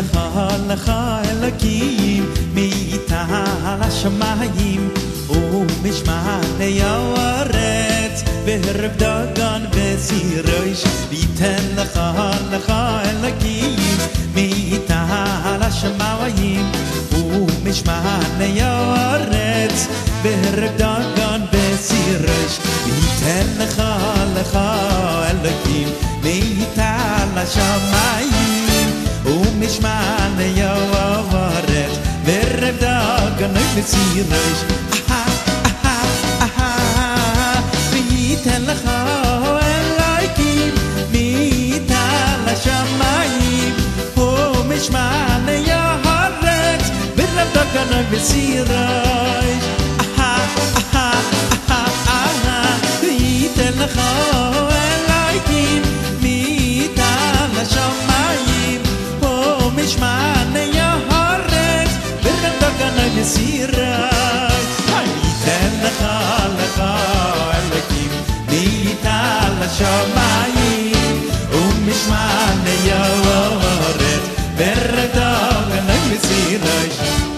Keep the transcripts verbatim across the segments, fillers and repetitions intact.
לך לך אלוקים מאיתל השמיים ומשמעי הארץ והרב דגן וסירוש וייתן לך לך אלוקים מאיתל השמיים ומשמעי הארץ והרב דגן וסירוש וייתן לך לך אלוקים מאיתל השמיים ומשמעי הארץ והרב דגן וסירוש וייתן לך אלוקים מאיתל השמיים ומשמעי הארץ והרב דגן וסירוש וייתן לך אלוקים מאיתל השמיים ומשמעי הארץ והרב דגן וסירוש וייתן לך לך אלוקים מאיתל השמיים ומשמעי הארץ והרב דגן וסירוש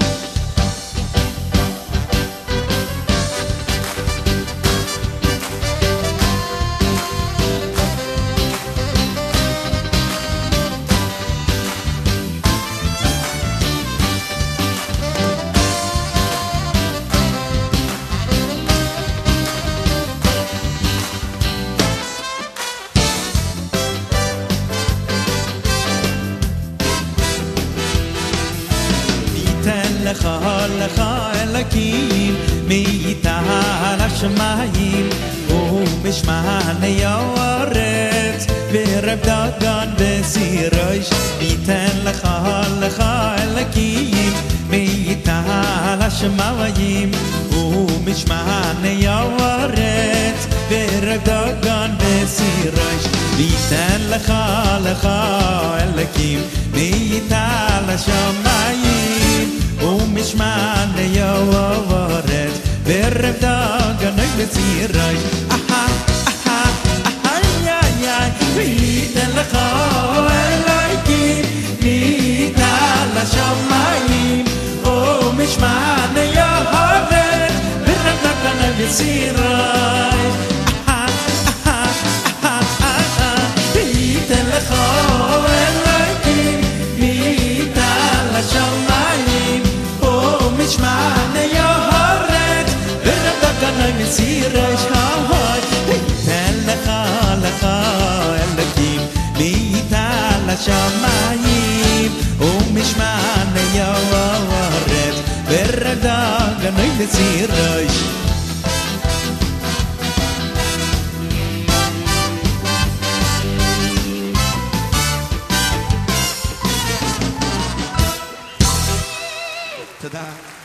לך לך אלוקים מאיתל השמיים ומשמעי הארץ והרב דגן וסירוש וייתן לך לך אלוקים מאיתל השמיים ומשמעי הארץ והרב דגן וסירוש וייתן לך לך אלוקים מאיתל השמיים ומשמעי הארץ והרב דגן וסירוש וייתן לך אלוקים מאיתל השמיים ומשמעי הארץ והרב דגן וסירוש וייתן לך אלוקים מאיתל השמיים ומשמעי הארץ והרב דגן וסירוש וייתן לך לך אלוקים מאיתל השמיים ומשמעי הארץ והרב דגן וסירוש תודה